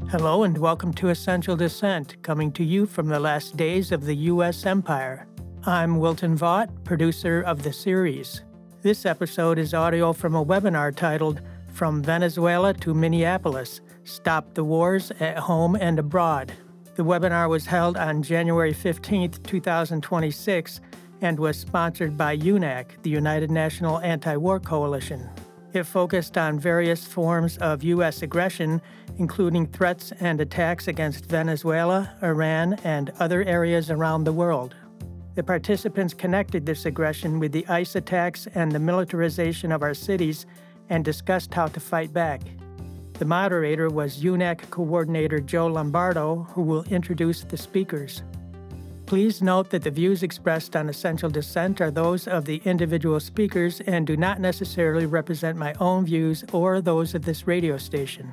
Hello and welcome to Essential Dissent, coming to you from the last days of the U.S. Empire. I'm Wilton Vaught, producer of the series. This episode is audio from a webinar titled From Venezuela to Minneapolis, Stop the Wars at Home and Abroad. The webinar was held on January 15, 2026, and was sponsored by UNAC, the United National Anti-War Coalition. It focused on various forms of U.S. aggression, including threats and attacks against Venezuela, Iran, and other areas around the world. The participants connected this aggression with the ICE attacks and the militarization of our cities and discussed how to fight back. The moderator was UNAC coordinator Joe Lombardo, who will introduce the speakers. Please note that the views expressed on Essential Dissent are those of the individual speakers and do not necessarily represent my own views or those of this radio station.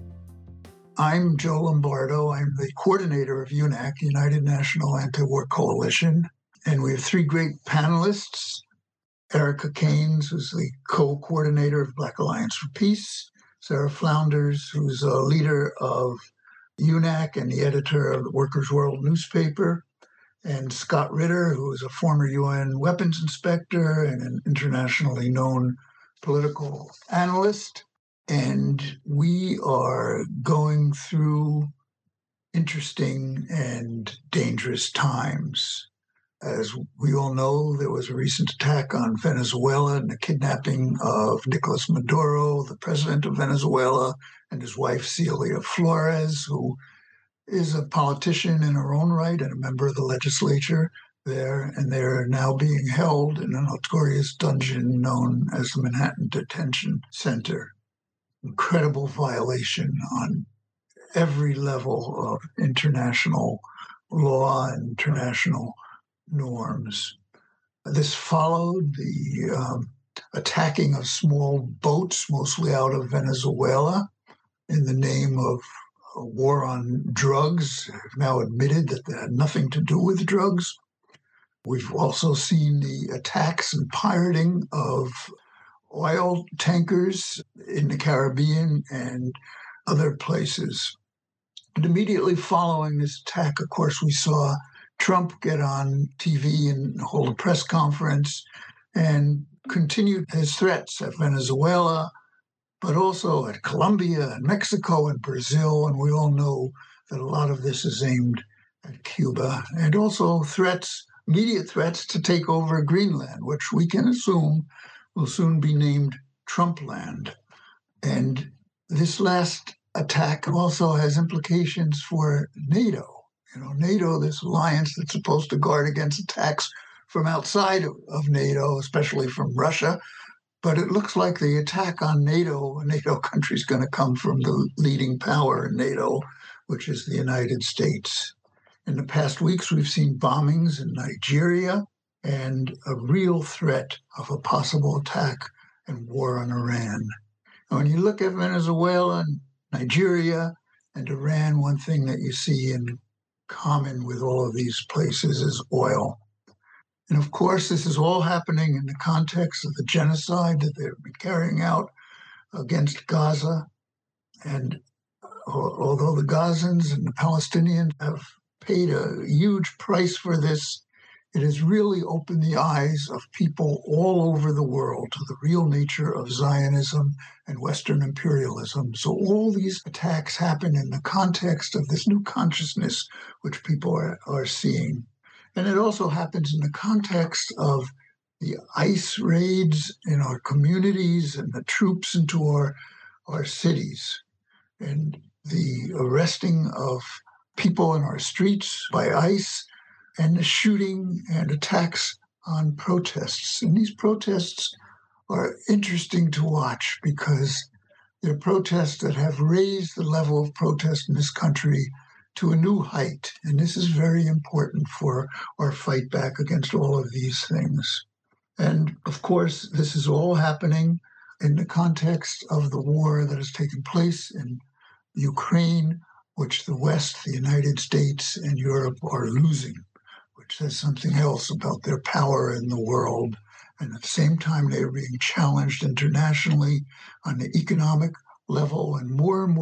I'm Joe Lombardo. I'm the coordinator of UNAC, United National Anti-War Coalition, and we have three great panelists. Erica Keynes, who's the co-coordinator of Black Alliance for Peace, Sarah Flounders, who's a leader of UNAC and the editor of the Workers' World newspaper, and Scott Ritter, who is a former UN weapons inspector and an internationally known political analyst. And we are going through interesting and dangerous times. As we all know, there was a recent attack on Venezuela and the kidnapping of Nicolas Maduro, the president of Venezuela, and his wife, Celia Flores, who is a politician in her own right and a member of the legislature there, and they're now being held in a notorious dungeon known as the Manhattan Detention Center. Incredible violation on every level of international law and international norms. This followed the attacking of small boats, mostly out of Venezuela, in the name of a war on drugs. Have now admitted that they had nothing to do with drugs. We've also seen the attacks and pirating of oil tankers in the Caribbean and other places. And immediately following this attack, of course, we saw Trump get on TV and hold a press conference and continued his threats at Venezuela, but also at Colombia and Mexico and Brazil. And we all know that a lot of this is aimed at Cuba, and also threats, immediate threats to take over Greenland, which we can assume will soon be named Trumpland. And this last attack also has implications for NATO. NATO, this alliance that's supposed to guard against attacks from outside of NATO, especially from Russia. But it looks like the attack on NATO, a NATO country, is going to come from the leading power in NATO, which is the United States. In the past weeks, we've seen bombings in Nigeria and a real threat of a possible attack and war on Iran. And when you look at Venezuela and Nigeria and Iran, one thing that you see in common with all of these places is oil. And of course, this is all happening in the context of the genocide that they've been carrying out against Gaza. And although the Gazans and the Palestinians have paid a huge price for this, it has really opened the eyes of people all over the world to the real nature of Zionism and Western imperialism. So all these attacks happen in the context of this new consciousness which people are seeing. And it also happens in the context of the ICE raids in our communities and the troops into our cities, and the arresting of people in our streets by ICE, and the shooting and attacks on protests. And these protests are interesting to watch because they're protests that have raised the level of protest in this country to a new height. And this is very important for our fight back against all of these things. And of course, this is all happening in the context of the war that has taken place in Ukraine, which the West, the United States, and Europe are losing, which says something else about their power in the world. And at the same time, they are being challenged internationally on the economic level, and more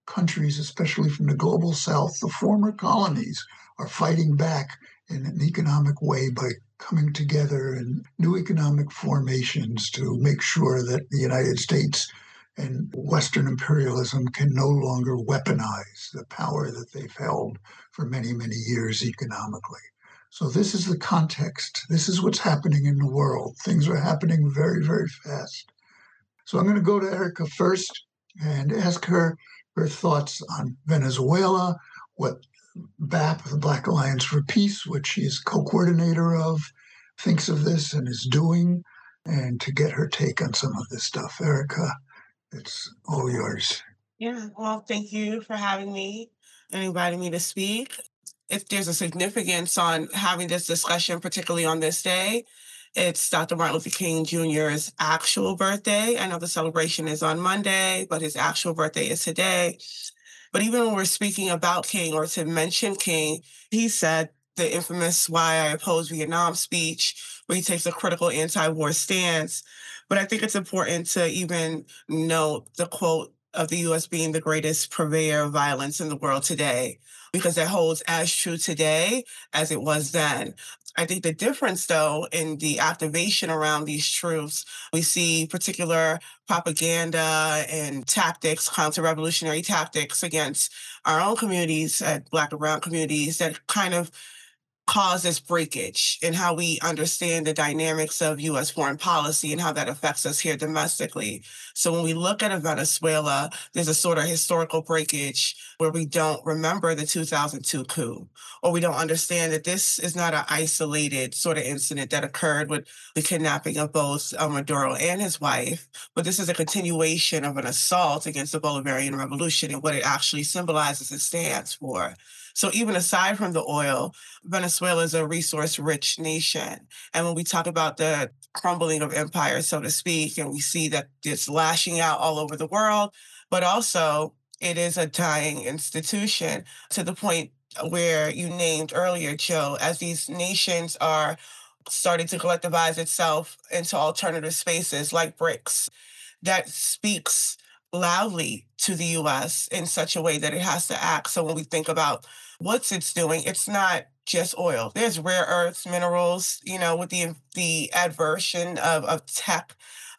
countries, especially from the global south, the former colonies, are fighting back in an economic way by coming together in new economic formations to make sure that the United States and Western imperialism can no longer weaponize the power that they've held for many, many years economically. So this is the context. This is what's happening in the world. Things are happening very, very fast. So I'm going to go to Erica first and ask her thoughts on Venezuela, what BAP, the Black Alliance for Peace, which she's co-coordinator of, thinks of this and is doing, and to get her take on some of this stuff. Erica, it's all yours. Yeah, well, thank you for having me and inviting me to speak. If there's a significance on having this discussion, particularly on this day, it's Dr. Martin Luther King Jr.'s actual birthday. I know the celebration is on Monday, but his actual birthday is today. But even when we're speaking about King or to mention King, he said the infamous "Why I Oppose Vietnam" speech, where he takes a critical anti-war stance. But I think it's important to even note the quote of the U.S. being the greatest purveyor of violence in the world today, because that holds as true today as it was then. I think the difference, though, in the activation around these truths, we see particular propaganda and tactics, counter-revolutionary tactics against our own communities, Black and Brown communities, that kind of cause this breakage in how we understand the dynamics of U.S. foreign policy and how that affects us here domestically. So when we look at Venezuela, there's a sort of historical breakage where we don't remember the 2002 coup, or we don't understand that this is not an isolated sort of incident that occurred with the kidnapping of both Maduro and his wife, but this is a continuation of an assault against the Bolivarian Revolution and what it actually symbolizes and stands for. So even aside from the oil, Venezuela is a resource-rich nation. And when we talk about the crumbling of empire, so to speak, and we see that it's lashing out all over the world, but also it is a dying institution to the point where you named earlier, Joe, as these nations are starting to collectivize itself into alternative spaces like BRICS. That speaks loudly to the US in such a way that it has to act. So when we think about what's it's doing, it's not just oil. There's rare earths, minerals, with the adversion of tech,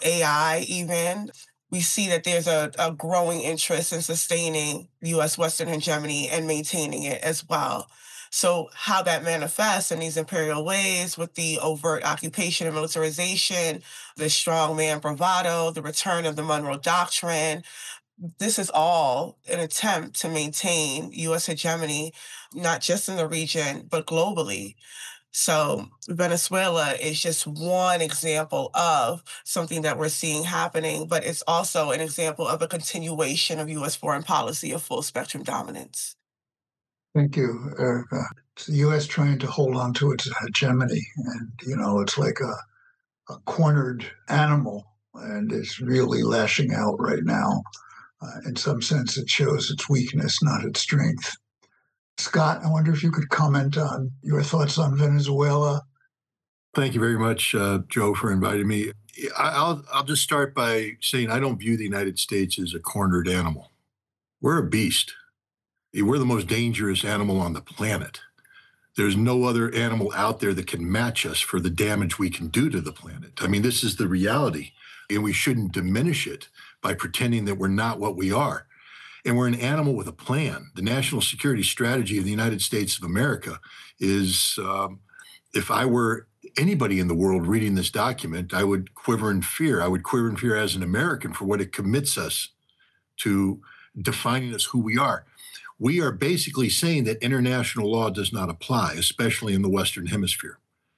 AI even. We see that there's a growing interest in sustaining US Western hegemony and maintaining it as well. So how that manifests in these imperial ways with the overt occupation and militarization, the strongman bravado, the return of the Monroe Doctrine, this is all an attempt to maintain U.S. hegemony, not just in the region, but globally. So Venezuela is just one example of something that we're seeing happening, but it's also an example of a continuation of U.S. foreign policy of full spectrum dominance. Thank you, Erica. It's the U.S. trying to hold on to its hegemony, and it's like a cornered animal, and it's really lashing out right now. In some sense, it shows its weakness, not its strength. Scott, I wonder if you could comment on your thoughts on Venezuela. Thank you very much, Joe, for inviting me. I'll just start by saying I don't view the United States as a cornered animal. We're a beast. We're the most dangerous animal on the planet. There's no other animal out there that can match us for the damage we can do to the planet. I mean, this is the reality, and we shouldn't diminish it by pretending that we're not what we are. And we're an animal with a plan. The national security strategy of the United States of America is, if I were anybody in the world reading this document, I would quiver in fear. I would quiver in fear as an American for what it commits us to, defining us who we are. We are basically saying that international law does not apply, especially in the Western Hemisphere.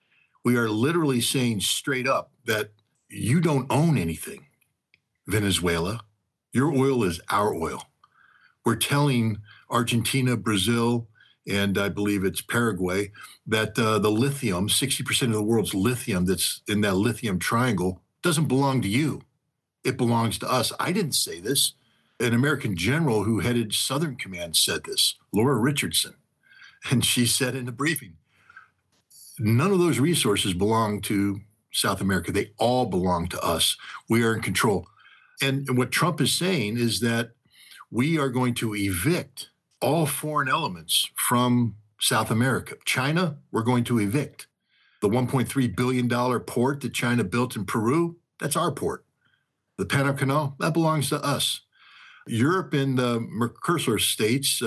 We are literally saying straight up that you don't own anything, Venezuela. Your oil is our oil. We're telling Argentina, Brazil, and I believe it's Paraguay, that the lithium, 60% of the world's lithium that's in that lithium triangle, doesn't belong to you. It belongs to us. I didn't say this. An American general who headed Southern Command said this, Laura Richardson. And she said in the briefing, none of those resources belong to South America. They all belong to us. We are in control. And what Trump is saying is that we are going to evict all foreign elements from South America. China, we're going to evict. The $1.3 billion port that China built in Peru, that's our port. The Panama Canal, that belongs to us. Europe and the Mercosur states,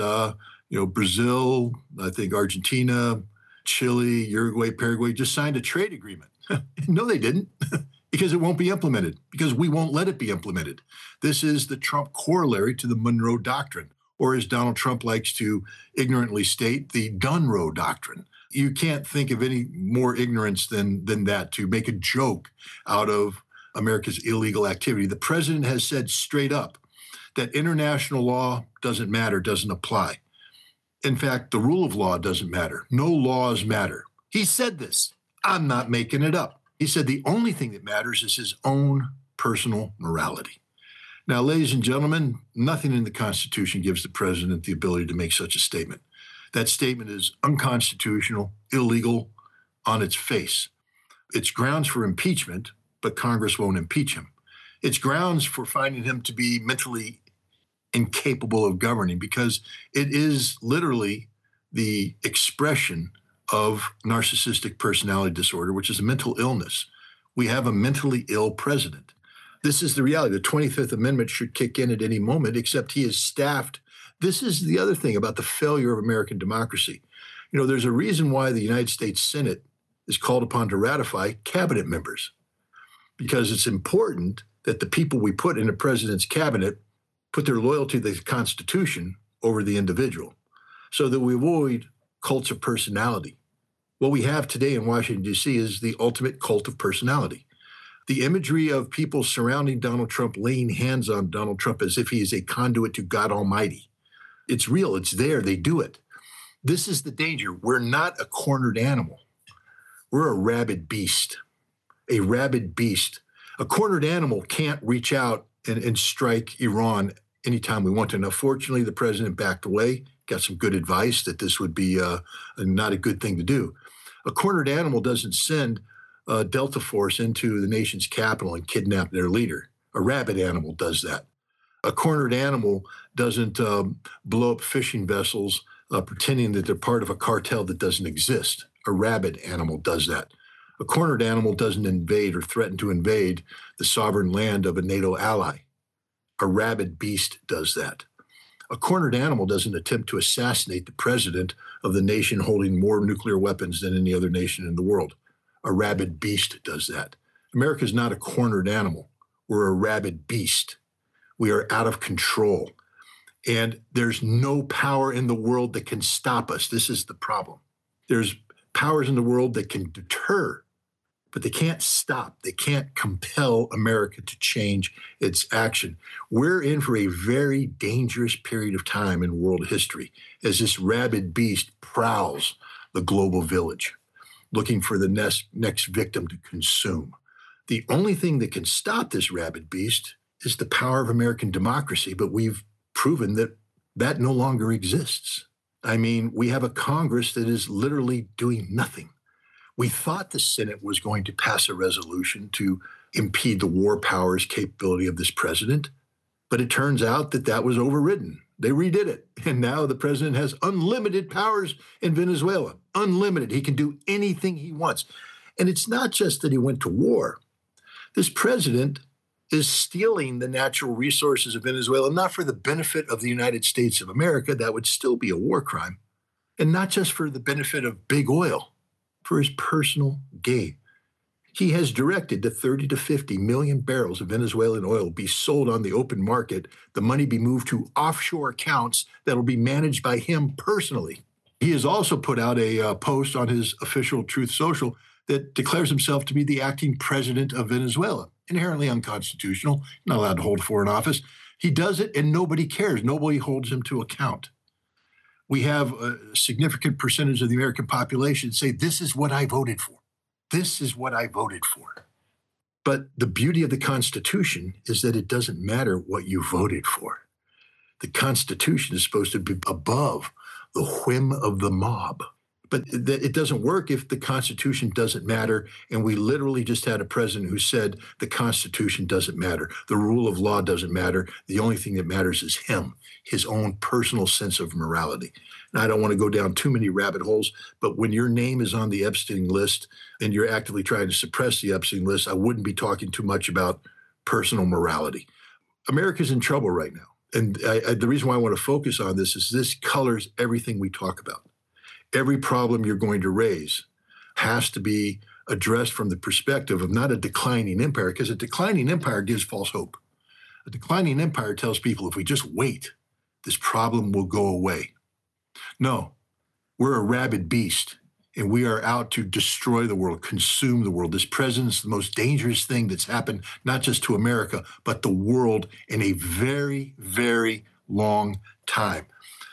Brazil, I think Argentina, Chile, Uruguay, Paraguay just signed a trade agreement. No, they didn't, because it won't be implemented, because we won't let it be implemented. This is the Trump corollary to the Monroe Doctrine, or as Donald Trump likes to ignorantly state, the Dunroe Doctrine. You can't think of any more ignorance than that, to make a joke out of America's illegal activity. The president has said straight up that international law doesn't matter, doesn't apply. In fact, the rule of law doesn't matter. No laws matter. He said this. I'm not making it up. He said the only thing that matters is his own personal morality. Now, ladies and gentlemen, nothing in the Constitution gives the president the ability to make such a statement. That statement is unconstitutional, illegal on its face. It's grounds for impeachment, but Congress won't impeach him. It's grounds for finding him to be mentally incapable of governing, because it is literally the expression of narcissistic personality disorder, which is a mental illness. We have a mentally ill president. This is the reality. The 25th Amendment should kick in at any moment, except he is staffed. This is the other thing about the failure of American democracy. There's a reason why the United States Senate is called upon to ratify cabinet members, because it's important that the people we put in the president's cabinet put their loyalty to the Constitution over the individual, so that we avoid cults of personality. What we have today in Washington, D.C. is the ultimate cult of personality. The imagery of people surrounding Donald Trump, laying hands on Donald Trump as if he is a conduit to God Almighty. It's real. It's there. They do it. This is the danger. We're not a cornered animal. We're a rabid beast. A rabid beast. A cornered animal can't reach out and strike Iran anytime we want to. Now, fortunately, the president backed away, got some good advice that this would be not a good thing to do. A cornered animal doesn't send Delta Force into the nation's capital and kidnap their leader. A rabid animal does that. A cornered animal doesn't blow up fishing vessels pretending that they're part of a cartel that doesn't exist. A rabid animal does that. A cornered animal doesn't invade or threaten to invade the sovereign land of a NATO ally. A rabid beast does that. A cornered animal doesn't attempt to assassinate the president of the nation holding more nuclear weapons than any other nation in the world. A rabid beast does that. America is not a cornered animal. We're a rabid beast. We are out of control. And there's no power in the world that can stop us. This is the problem. There's powers in the world that can deter, but they can't stop. They can't compel America to change its action. We're in for a very dangerous period of time in world history as this rabid beast prowls the global village, looking for the next victim to consume. The only thing that can stop this rabid beast is the power of American democracy, but we've proven that that no longer exists. I mean, we have a Congress that is literally doing nothing. We thought the Senate was going to pass a resolution to impede the war powers capability of this president, but it turns out that that was overridden. They redid it. And now the president has unlimited powers in Venezuela. Unlimited. He can do anything he wants. And it's not just that he went to war. This president is stealing the natural resources of Venezuela, not for the benefit of the United States of America. That would still be a war crime. And not just for the benefit of big oil, for his personal gain. He has directed that 30 to 50 million barrels of Venezuelan oil be sold on the open market, the money be moved to offshore accounts that will be managed by him personally. He has also put out a post on his official Truth Social that declares himself to be the acting president of Venezuela. Inherently unconstitutional, not allowed to hold a foreign office. He does it and nobody cares. Nobody holds him to account. We have a significant percentage of the American population say, this is what I voted for. This is what I voted for. But the beauty of the Constitution is that it doesn't matter what you voted for. The Constitution is supposed to be above the whim of the mob. But it doesn't work if the Constitution doesn't matter. And we literally just had a president who said the Constitution doesn't matter. The rule of law doesn't matter. The only thing that matters is him, his own personal sense of morality. Now, I don't want to go down too many rabbit holes, but when your name is on the Epstein list and you're actively trying to suppress the Epstein list, I wouldn't be talking too much about personal morality. America's in trouble right now. And the reason why I want to focus on this is this colors everything we talk about. Every problem you're going to raise has to be addressed from the perspective of not a declining empire, because a declining empire gives false hope. A declining empire tells people if we just wait, this problem will go away. No, we're a rabid beast, and we are out to destroy the world, consume the world. This president's the most dangerous thing that's happened, not just to America, but the world in a very, very long time.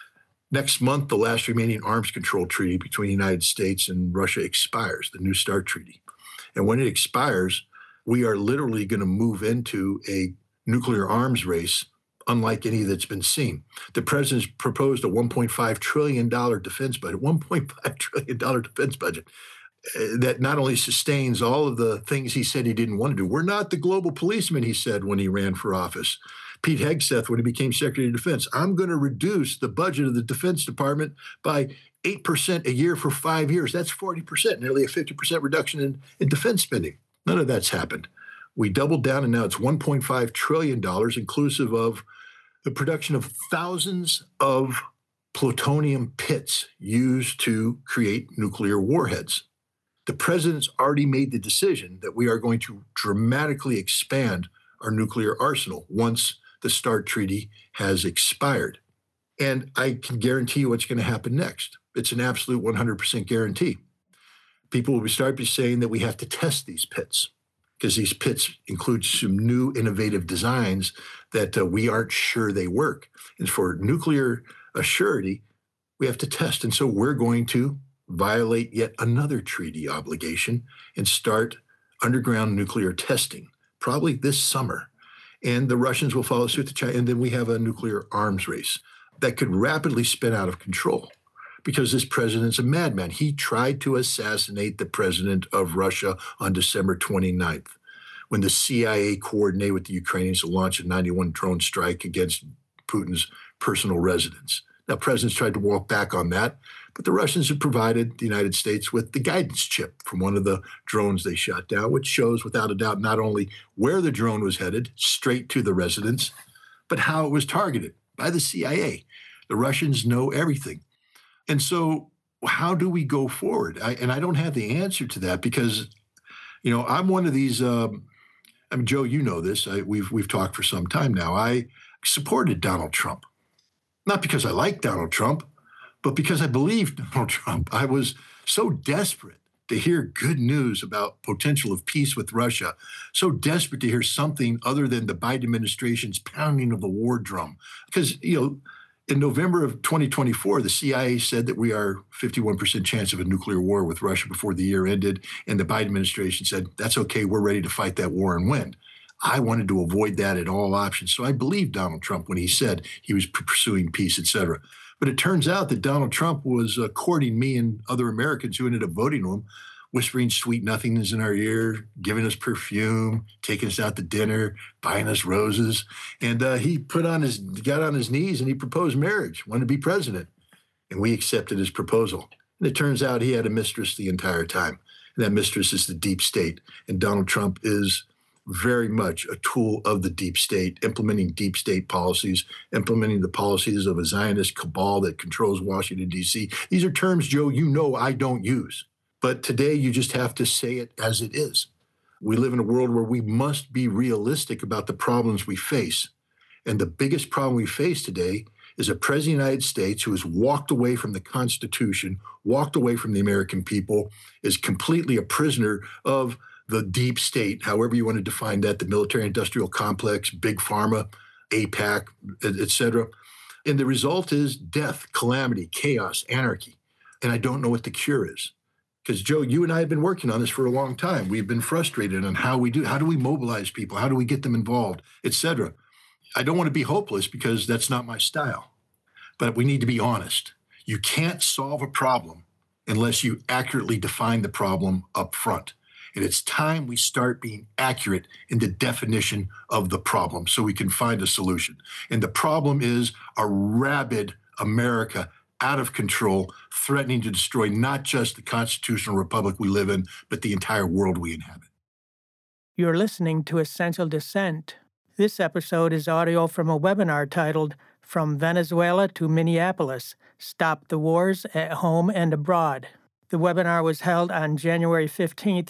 Next month, the last remaining arms control treaty between the United States and Russia expires, the New START treaty. And when it expires, we are literally going to move into a nuclear arms race unlike any that's been seen. The president's proposed a $1.5 trillion defense budget, $1.5 trillion defense budget that not only sustains all of the things he said he didn't want to do. We're not the global policeman, he said when he ran for office. Pete Hegseth, when he became Secretary of Defense, I'm going to reduce the budget of the Defense Department by 8% a year for 5 years. That's 40%, nearly a 50% reduction in defense spending. None of that's happened. We doubled down, and now it's $1.5 trillion, inclusive of the production of thousands of plutonium pits used to create nuclear warheads. The president's already made the decision that we are going to dramatically expand our nuclear arsenal once the START treaty has expired. And I can guarantee you what's going to happen next. It's an absolute 100% guarantee. People will start saying that we have to test these pits because these pits include some new innovative designs that we aren't sure they work. And for nuclear assurity, we have to test. And so we're going to violate yet another treaty obligation and start underground nuclear testing, probably this summer. And the Russians will follow suit to China. And then we have a nuclear arms race that could rapidly spin out of control because this president's a madman. He tried to assassinate the president of Russia on December 29th when the CIA coordinated with the Ukrainians to launch a 91 drone strike against Putin's personal residence. Now, presidents tried to walk back on that, but the Russians have provided the United States with the guidance chip from one of the drones they shot down, which shows without a doubt not only where the drone was headed, straight to the residence, but how it was targeted by the CIA. The Russians know everything. And so how do we go forward? I don't have the answer to that because, I'm one of these, Joe, you know this. We've talked for some time now. I supported Donald Trump. Not because I like Donald Trump, but because I believed Donald Trump. I was so desperate to hear good news about potential of peace with Russia, so desperate to hear something other than the Biden administration's pounding of the war drum. Because, in November of 2024, the CIA said that we are 51% chance of a nuclear war with Russia before the year ended. And the Biden administration said, that's okay, we're ready to fight that war and win. I wanted to avoid that at all options. So I believed Donald Trump when he said he was pursuing peace, et cetera. But it turns out that Donald Trump was courting me and other Americans who ended up voting to him, whispering sweet nothings in our ear, giving us perfume, taking us out to dinner, buying us roses. And he got on his knees and he proposed marriage, wanted to be president. And we accepted his proposal. And it turns out he had a mistress the entire time. And that mistress is the deep state. And Donald Trump is very much a tool of the deep state, implementing deep state policies, implementing the policies of a Zionist cabal that controls Washington, D.C. These are terms, Joe, I don't use. But today you just have to say it as it is. We live in a world where we must be realistic about the problems we face. And the biggest problem we face today is a president of the United States who has walked away from the Constitution, walked away from the American people, is completely a prisoner of the deep state, however you want to define that, the military-industrial complex, big pharma, AIPAC, et cetera. And the result is death, calamity, chaos, anarchy. And I don't know what the cure is. Because, Joe, you and I have been working on this for a long time. We've been frustrated on how do we mobilize people? How do we get them involved, et cetera? I don't want to be hopeless because that's not my style. But we need to be honest. You can't solve a problem unless you accurately define the problem up front. And it's time we start being accurate in the definition of the problem so we can find a solution. And the problem is a rabid America out of control, threatening to destroy not just the constitutional republic we live in, but the entire world we inhabit. You're listening to Essential Dissent. This episode is audio from a webinar titled From Venezuela to Minneapolis, Stop the Wars at Home and Abroad. The webinar was held on January 15,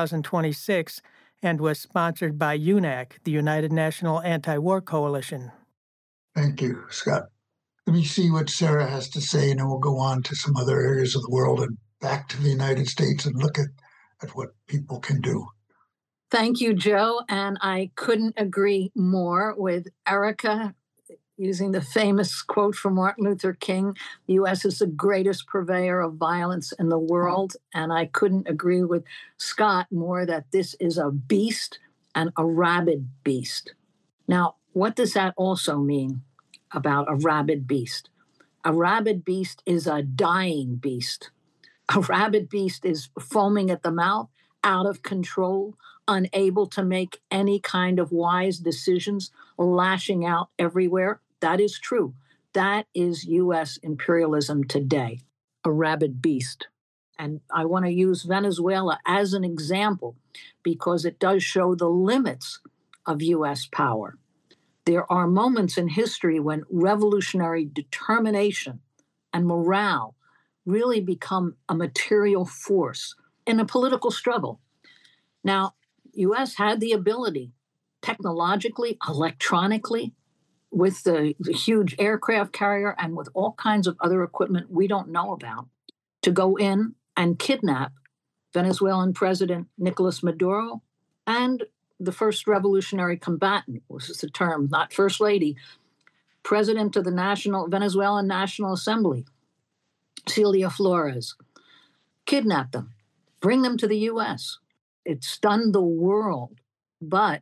2026, and was sponsored by UNAC, the United National Anti-War Coalition. Thank you, Scott. Let me see what Sarah has to say, and then we'll go on to some other areas of the world and back to the United States and look at what people can do. Thank you, Joe. And I couldn't agree more with Erica, using the famous quote from Martin Luther King, the U.S. is the greatest purveyor of violence in the world. And I couldn't agree with Scott more that this is a beast and a rabid beast. Now, what does that also mean about a rabid beast? A rabid beast is a dying beast. A rabid beast is foaming at the mouth, out of control, unable to make any kind of wise decisions, lashing out everywhere. That is true. That is U.S. imperialism today, a rabid beast. And I want to use Venezuela as an example because it does show the limits of U.S. power. There are moments in history when revolutionary determination and morale really become a material force in a political struggle. Now, U.S. had the ability, technologically, electronically, with the huge aircraft carrier and with all kinds of other equipment we don't know about, to go in and kidnap Venezuelan President Nicolas Maduro and the first revolutionary combatant, which is the term, not First Lady, President of the Venezuelan National Assembly, Celia Flores. Kidnap them, bring them to the U.S. It stunned the world, but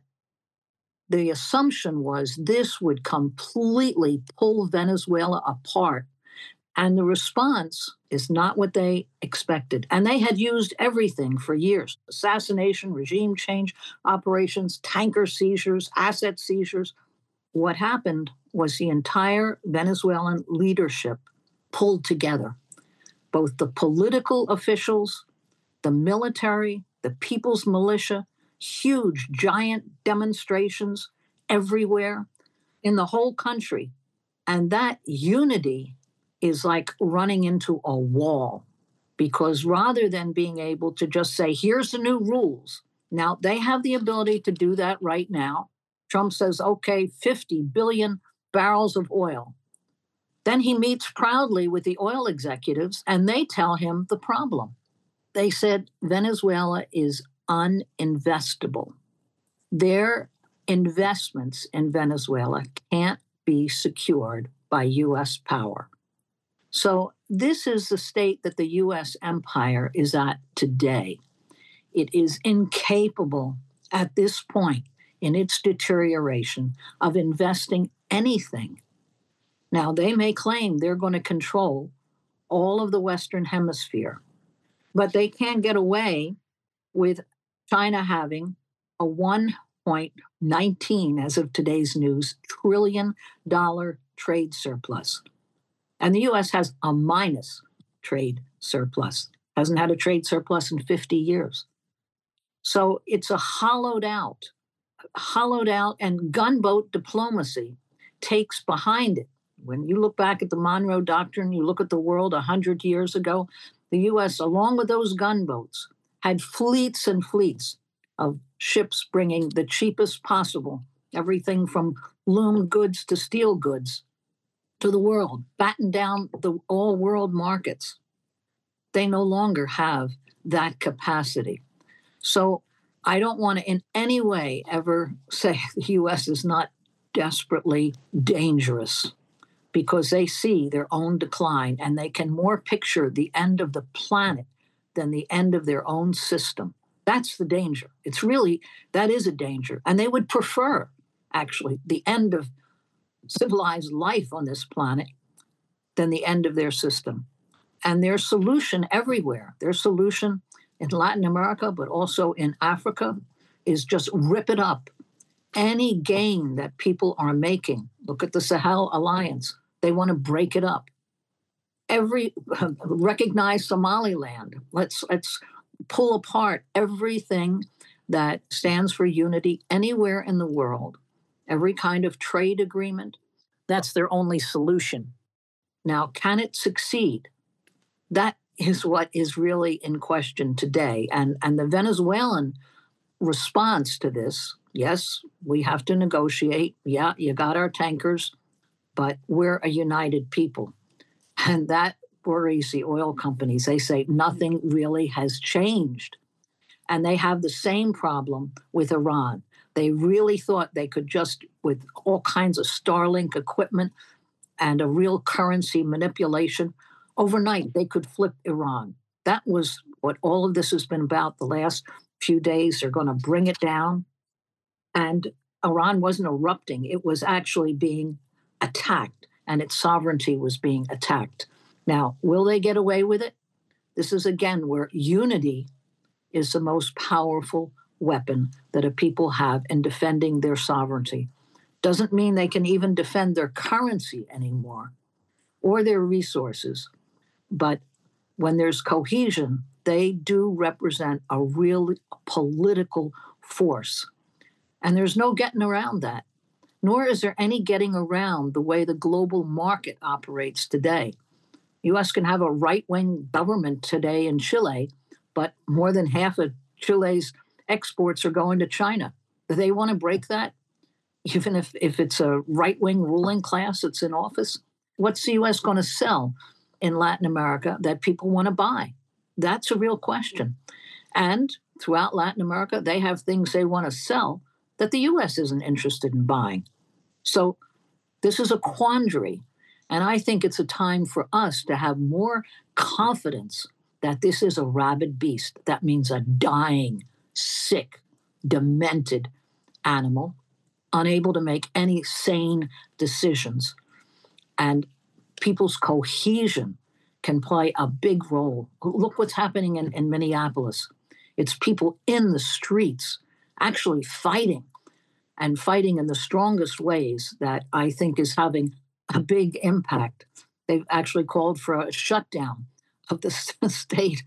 the assumption was this would completely pull Venezuela apart. And the response is not what they expected. And they had used everything for years: assassination, regime change operations, tanker seizures, asset seizures. What happened was the entire Venezuelan leadership pulled together, both the political officials, the military, the people's militia, huge, giant demonstrations everywhere in the whole country. And that unity is like running into a wall, because rather than being able to just say, here's the new rules, now they have the ability to do that right now. Trump says, okay, 50 billion barrels of oil. Then he meets proudly with the oil executives and they tell him the problem. They said Venezuela is uninvestable. Their investments in Venezuela can't be secured by U.S. power. So this is the state that the U.S. empire is at today. It is incapable at this point in its deterioration of investing anything. Now, they may claim they're going to control all of the Western Hemisphere, but they can't get away with China having a 1.19, as of today's news, $1 trillion trade surplus. And the U.S. has a minus trade surplus, hasn't had a trade surplus in 50 years. So it's a hollowed out, and gunboat diplomacy takes behind it. When you look back at the Monroe Doctrine, you look at the world 100 years ago, the U.S., along with those gunboats, had fleets and fleets of ships bringing the cheapest possible, everything from loom goods to steel goods, to the world, batten down the all world markets. They no longer have that capacity. So I don't want to in any way ever say the U.S. is not desperately dangerous, because they see their own decline and they can more picture the end of the planet than the end of their own system. That's the danger. That is a danger. And they would prefer, actually, the end of civilized life on this planet than the end of their system. And their solution everywhere, their solution in Latin America, but also in Africa, is just rip it up. Any gain that people are making, look at the Sahel Alliance, they want to break it up. Recognize Somaliland. Let's pull apart everything that stands for unity anywhere in the world. Every kind of trade agreement, that's their only solution. Now, can it succeed? That is what is really in question today. And the Venezuelan response to this, yes, we have to negotiate. Yeah, you got our tankers, but we're a united people. And that worries the oil companies. They say nothing really has changed. And they have the same problem with Iran. They really thought they could just, with all kinds of Starlink equipment and a real currency manipulation, overnight they could flip Iran. That was what all of this has been about the last few days. They're going to bring it down. And Iran wasn't erupting. It was actually being attacked, and its sovereignty was being attacked. Now, will they get away with it? This is, again, where unity is the most powerful weapon that a people have in defending their sovereignty. Doesn't mean they can even defend their currency anymore or their resources. But when there's cohesion, they do represent a real political force. And there's no getting around that, nor is there any getting around the way the global market operates today. U.S. can have a right-wing government today in Chile, but more than half of Chile's exports are going to China. Do they want to break that? Even if it's a right-wing ruling class that's in office? What's the U.S. going to sell in Latin America that people want to buy? That's a real question. And throughout Latin America, they have things they want to sell that the U.S. isn't interested in buying. So this is a quandary. And I think it's a time for us to have more confidence that this is a rabid beast. That means a dying, sick, demented animal, unable to make any sane decisions. And people's cohesion can play a big role. Look what's happening in Minneapolis. It's people in the streets actually fighting, and fighting in the strongest ways that I think is having a big impact. They've actually called for a shutdown of the state.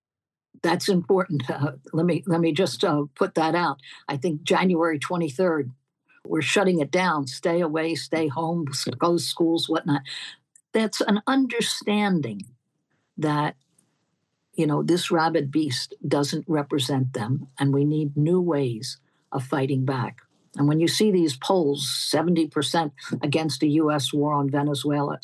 That's important. Let me just put that out. I think January 23rd, we're shutting it down. Stay away, stay home, go to schools, whatnot. That's an understanding that, this rabid beast doesn't represent them, and we need new ways of fighting back. And when you see these polls, 70% against the U.S. war on Venezuela,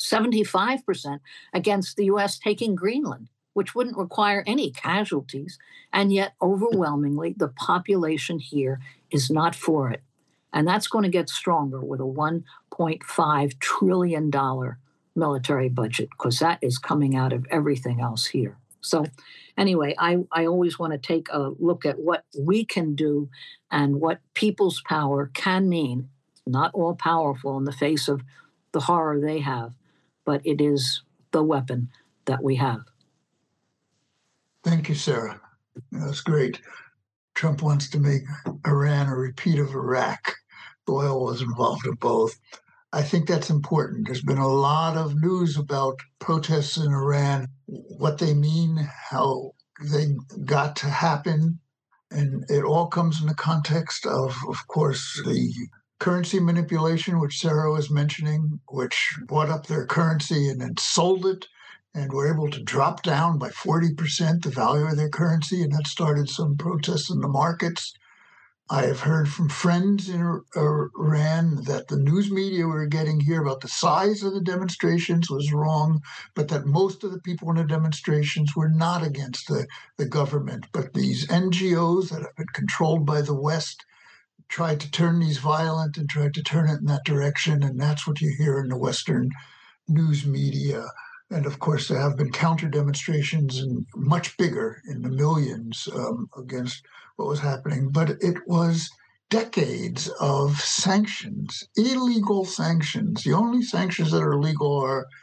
75% against the U.S. taking Greenland, which wouldn't require any casualties, and yet overwhelmingly the population here is not for it. And that's going to get stronger with a $1.5 trillion military budget, because that is coming out of everything else here. So anyway, I always want to take a look at what we can do and what people's power can mean. Not all powerful in the face of the horror they have, but it is the weapon that we have. Thank you, Sarah. That's great. Trump wants to make Iran a repeat of Iraq. Oil was involved in both. I think that's important. There's been a lot of news about protests in Iran, what they mean, how they got to happen. And it all comes in the context of course, the currency manipulation, which Sarah was mentioning, which bought up their currency and then sold it and were able to drop down by 40% the value of their currency. And that started some protests in the markets. I have heard from friends in Iran that the news media we were getting here about the size of the demonstrations was wrong, but that most of the people in the demonstrations were not against the government, but these NGOs that have been controlled by the West tried to turn these violent and tried to turn it in that direction, and that's what you hear in the Western news media. And of course, there have been counter demonstrations and much bigger in the millions against what was happening. But it was decades of sanctions, illegal sanctions. The only sanctions that are legal are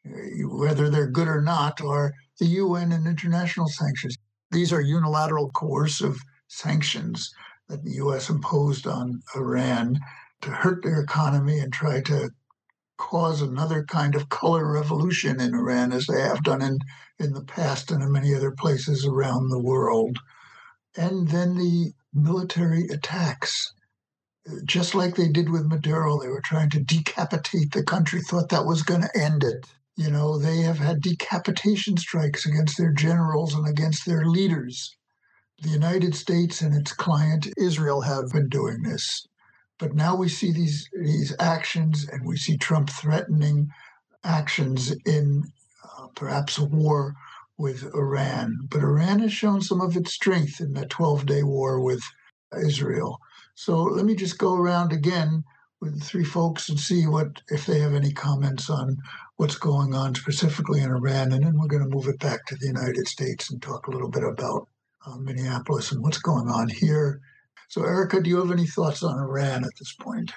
whether they're good or not, are the UN and international sanctions. These are unilateral coercive sanctions that the US imposed on Iran to hurt their economy and try to cause another kind of color revolution in Iran, as they have done in the past and in many other places around the world. And then the military attacks, just like they did with Maduro. They were trying to decapitate the country, thought that was going to end it. They have had decapitation strikes against their generals and against their leaders. The United States and its client Israel have been doing this. But now we see these actions, and we see Trump threatening actions in perhaps a war with Iran. But Iran has shown some of its strength in that 12-day war with Israel. So let me just go around again with the three folks and see if they have any comments on what's going on specifically in Iran. And then we're going to move it back to the United States and talk a little bit about Minneapolis and what's going on here. So, Erica, do you have any thoughts on Iran at this point?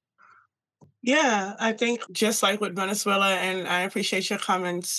Yeah, I think just like with Venezuela, and I appreciate your comments,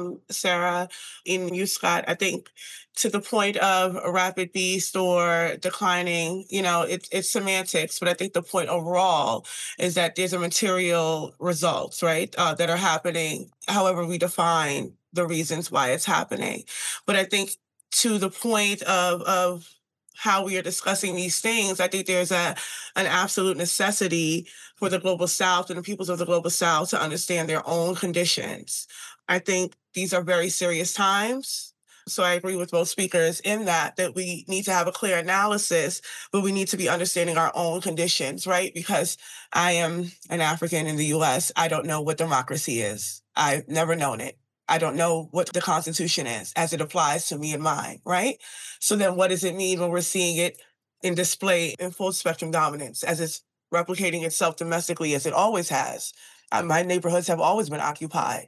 Sarah, and you, Scott. I think to the point of a rapid beast or declining, it's semantics, but I think the point overall is that there's a material results, right, that are happening, however we define the reasons why it's happening. But I think to the point of how we are discussing these things, I think there's an absolute necessity for the global South and the peoples of the global South to understand their own conditions. I think these are very serious times. So I agree with both speakers in that we need to have a clear analysis, but we need to be understanding our own conditions, right? Because I am an African in the US. I don't know what democracy is. I've never known it. I don't know what the Constitution is as it applies to me and mine, right? So then what does it mean when we're seeing it in display in full spectrum dominance as it's replicating itself domestically as it always has? My neighborhoods have always been occupied,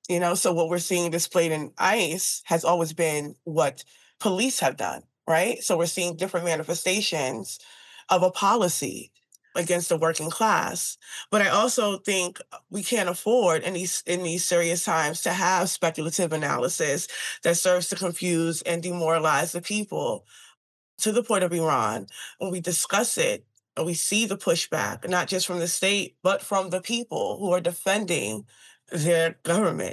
so what we're seeing displayed in ICE has always been what police have done, right? So we're seeing different manifestations of a policy against the working class. But I also think we can't afford in these serious times to have speculative analysis that serves to confuse and demoralize the people. To the point of Iran, when we discuss it, and we see the pushback, not just from the state, but from the people who are defending their government,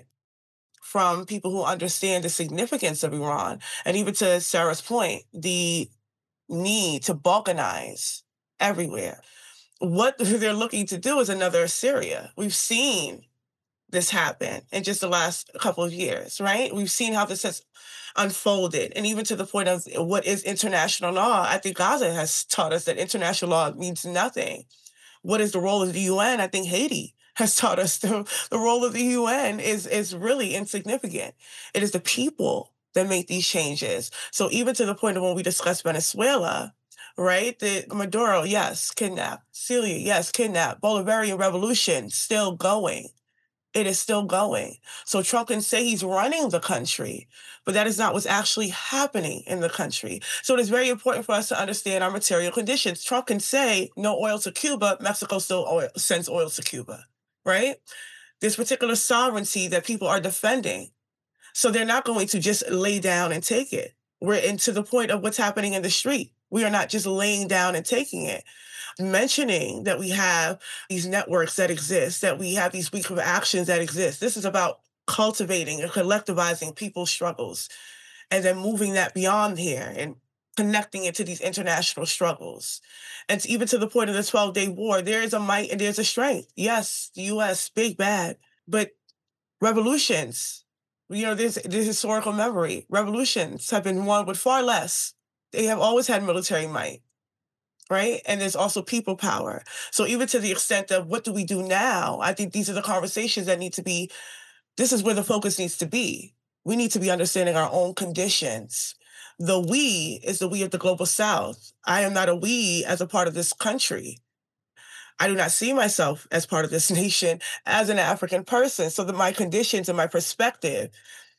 from people who understand the significance of Iran. And even to Sarah's point, the need to balkanize everywhere. What they're looking to do is another Syria. We've seen this happen in just the last couple of years, right? We've seen how this has unfolded. And even to the point of what is international law, I think Gaza has taught us that international law means nothing. What is the role of the UN? I think Haiti has taught us the role of the UN is really insignificant. It is the people that make these changes. So even to the point of when we discuss Venezuela, right? The Maduro, yes, kidnapped. Syria, yes, kidnapped. Bolivarian revolution, still going. It is still going. So Trump can say he's running the country, but that is not what's actually happening in the country. So it is very important for us to understand our material conditions. Trump can say no oil to Cuba. Mexico still sends oil to Cuba, right? There's particular sovereignty that people are defending. So they're not going to just lay down and take it. We're into the point of what's happening in the street. We are not just laying down and taking it. Mentioning that we have these networks that exist, that we have these weeks of actions that exist. This is about cultivating and collectivizing people's struggles and then moving that beyond here and connecting it to these international struggles. And even to the point of the 12-day war, there is a might and there's a strength. Yes, the U.S., big, bad, but revolutions, there's historical memory. Revolutions have been won with far less. They have always had military might. Right? And there's also people power. So even to the extent of what do we do now, I think these are the conversations that need to be, this is where the focus needs to be. We need to be understanding our own conditions. The we is the we of the global South. I am not a we as a part of this country. I do not see myself as part of this nation as an African person. So that my conditions and my perspective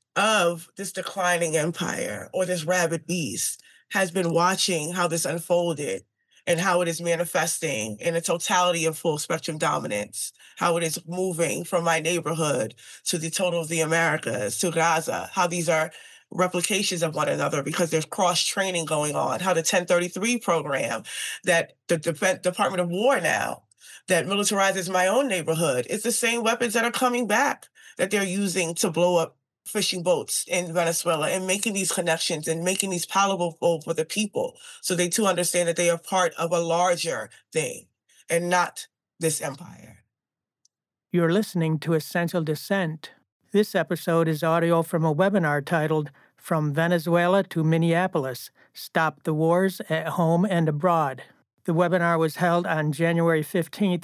of this declining empire or this rabid beast has been watching how this unfolded and how it is manifesting in a totality of full spectrum dominance, how it is moving from my neighborhood to the total of the Americas to Gaza, how these are replications of one another because there's cross training going on, how the 1033 program that the Department of War now that militarizes my own neighborhood, it's the same weapons that are coming back that they're using to blow up fishing boats in Venezuela, and making these connections and making these palatable for the people so they too understand that they are part of a larger thing and not this empire. You're listening to Essential Dissent. This episode is audio from a webinar titled From Venezuela to Minneapolis, Stop the Wars at Home and Abroad. The webinar was held on January 15,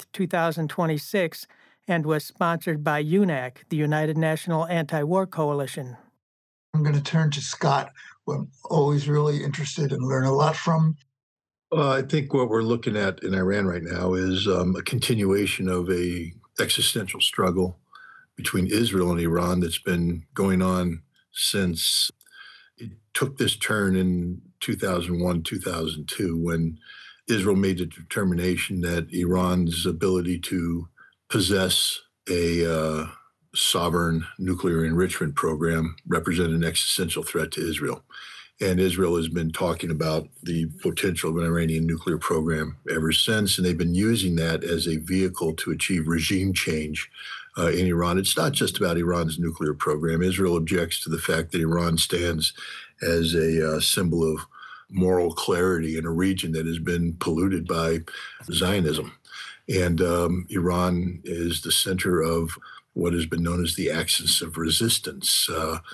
2026, and was sponsored by UNAC, the United National Anti-War Coalition. I'm going to turn to Scott, who I'm always really interested and learn a lot from. I think what we're looking at in Iran right now is a continuation of a existential struggle between Israel and Iran that's been going on since it took this turn in 2001, 2002, when Israel made the determination that Iran's ability to possess a sovereign nuclear enrichment program represented an existential threat to Israel. And Israel has been talking about the potential of an Iranian nuclear program ever since, and they've been using that as a vehicle to achieve regime change in Iran. It's not just about Iran's nuclear program. Israel objects to the fact that Iran stands as a symbol of moral clarity in a region that has been polluted by Zionism. And Iran is the center of what has been known as the axis of resistance,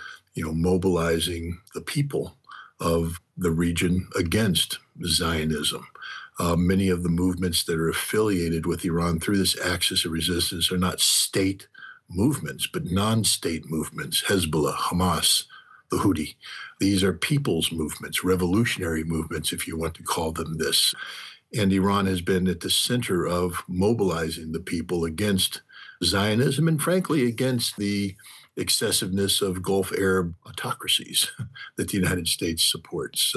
mobilizing the people of the region against Zionism. Many of the movements that are affiliated with Iran through this axis of resistance are not state movements, but non-state movements, Hezbollah, Hamas, the Houthi. These are people's movements, revolutionary movements, if you want to call them this. And Iran has been at the center of mobilizing the people against Zionism and, frankly, against the excessiveness of Gulf Arab autocracies that the United States supports.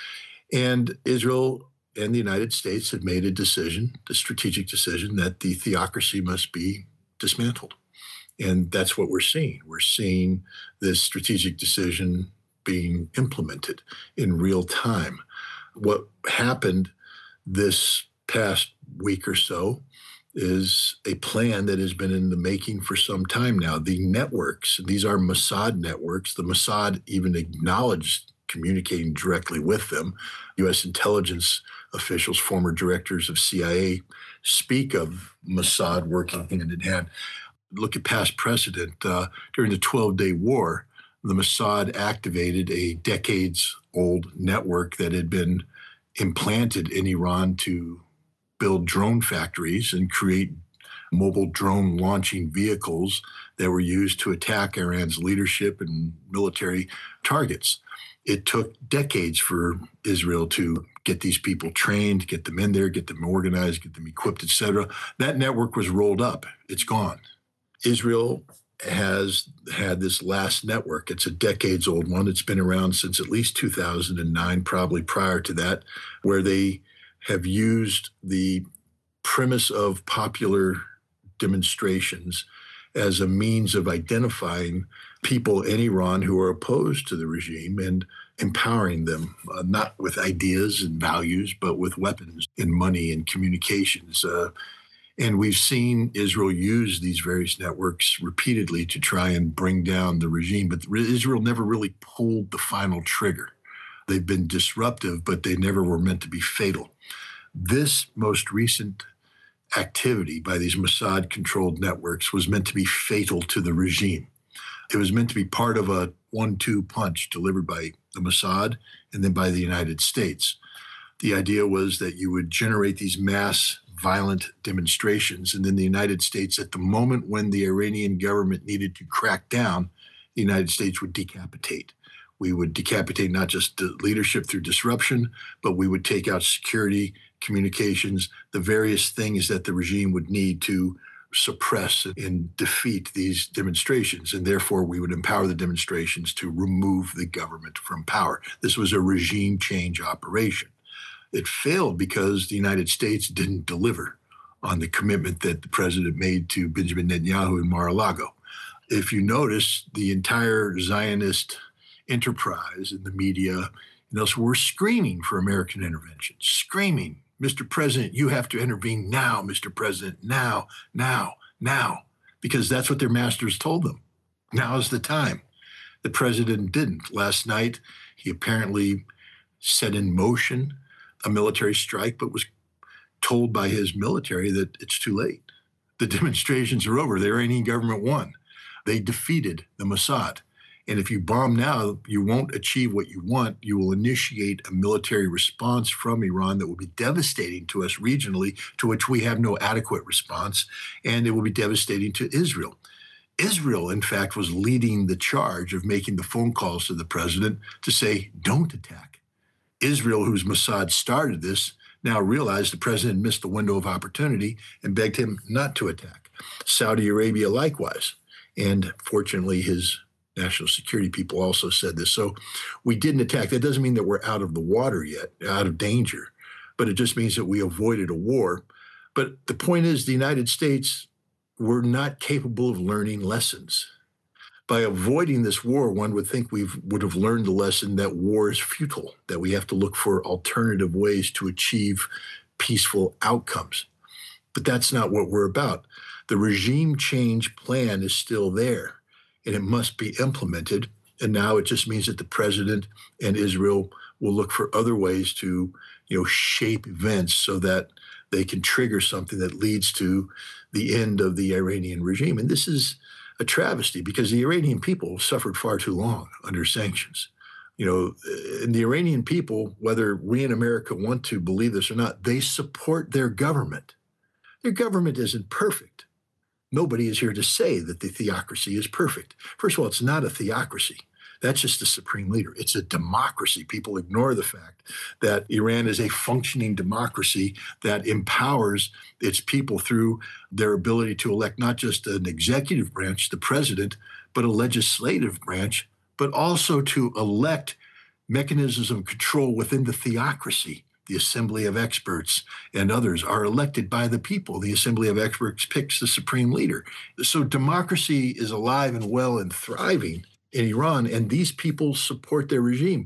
And Israel and the United States have made the strategic decision, that the theocracy must be dismantled. And that's what we're seeing. We're seeing this strategic decision being implemented in real time. What happened this past week or so is a plan that has been in the making for some time now. The networks, these are Mossad networks. The Mossad even acknowledged communicating directly with them. U.S. intelligence officials, former directors of CIA, speak of Mossad working hand in hand. Look at past precedent. During the 12-Day War, the Mossad activated a decades-old network that had been implanted in Iran to build drone factories and create mobile drone launching vehicles that were used to attack Iran's leadership and military targets. It took decades for Israel to get these people trained, get them in there, get them organized, get them equipped, et cetera. That network was rolled up. It's gone. Israel has had this last network. It's a decades-old one. It's been around since at least 2009, probably prior to that, where they have used the premise of popular demonstrations as a means of identifying people in Iran who are opposed to the regime and empowering them, not with ideas and values, but with weapons and money and communications. And we've seen Israel use these various networks repeatedly to try and bring down the regime, but Israel never really pulled the final trigger. They've been disruptive, but they never were meant to be fatal. This most recent activity by these Mossad-controlled networks was meant to be fatal to the regime. It was meant to be part of a 1-2 punch delivered by the Mossad and then by the United States. The idea was that you would generate these mass violent demonstrations, and then the United States, at the moment when the Iranian government needed to crack down, the United States would decapitate. We would decapitate not just the leadership through disruption, but we would take out security, communications, the various things that the regime would need to suppress and defeat these demonstrations. And therefore, we would empower the demonstrations to remove the government from power. This was a regime change operation. It failed because the United States didn't deliver on the commitment that the president made to Benjamin Netanyahu in Mar-a-Lago. If you notice, the entire Zionist enterprise in the media, so we're screaming for American intervention, screaming, Mr. President, you have to intervene now, Mr. President, now, because that's what their masters told them. Now is the time. The president didn't. Last night, he apparently set in motion a military strike, but was told by his military that it's too late. The demonstrations are over. The Iranian government won. They defeated the Mossad. And if you bomb now, you won't achieve what you want. You will initiate a military response from Iran that will be devastating to us regionally, to which we have no adequate response, and it will be devastating to Israel. Israel, in fact, was leading the charge of making the phone calls to the president to say, don't attack. Israel, whose Mossad started this, now realized the president missed the window of opportunity and begged him not to attack. Saudi Arabia likewise. And fortunately, his national security people also said this. So we didn't attack. That doesn't mean that we're out of the water yet, out of danger, but it just means that we avoided a war. But the point is, the United States were not capable of learning lessons. By avoiding this war, one would think we would have learned the lesson that war is futile, that we have to look for alternative ways to achieve peaceful outcomes. But that's not what we're about. The regime change plan is still there, and it must be implemented. And now it just means that the president and Israel will look for other ways to, shape events so that they can trigger something that leads to the end of the Iranian regime. And this is a travesty because the Iranian people suffered far too long under sanctions. And the Iranian people, whether we in America want to believe this or not, they support their government. Their government isn't perfect. Nobody is here to say that the theocracy is perfect. First of all, it's not a theocracy. That's just a supreme leader. It's a democracy. People ignore the fact that Iran is a functioning democracy that empowers its people through their ability to elect not just an executive branch, the president, but a legislative branch, but also to elect mechanisms of control within the theocracy. The Assembly of Experts and others are elected by the people. The Assembly of Experts picks the supreme leader. So democracy is alive and well and thriving in Iran, and these people support their regime.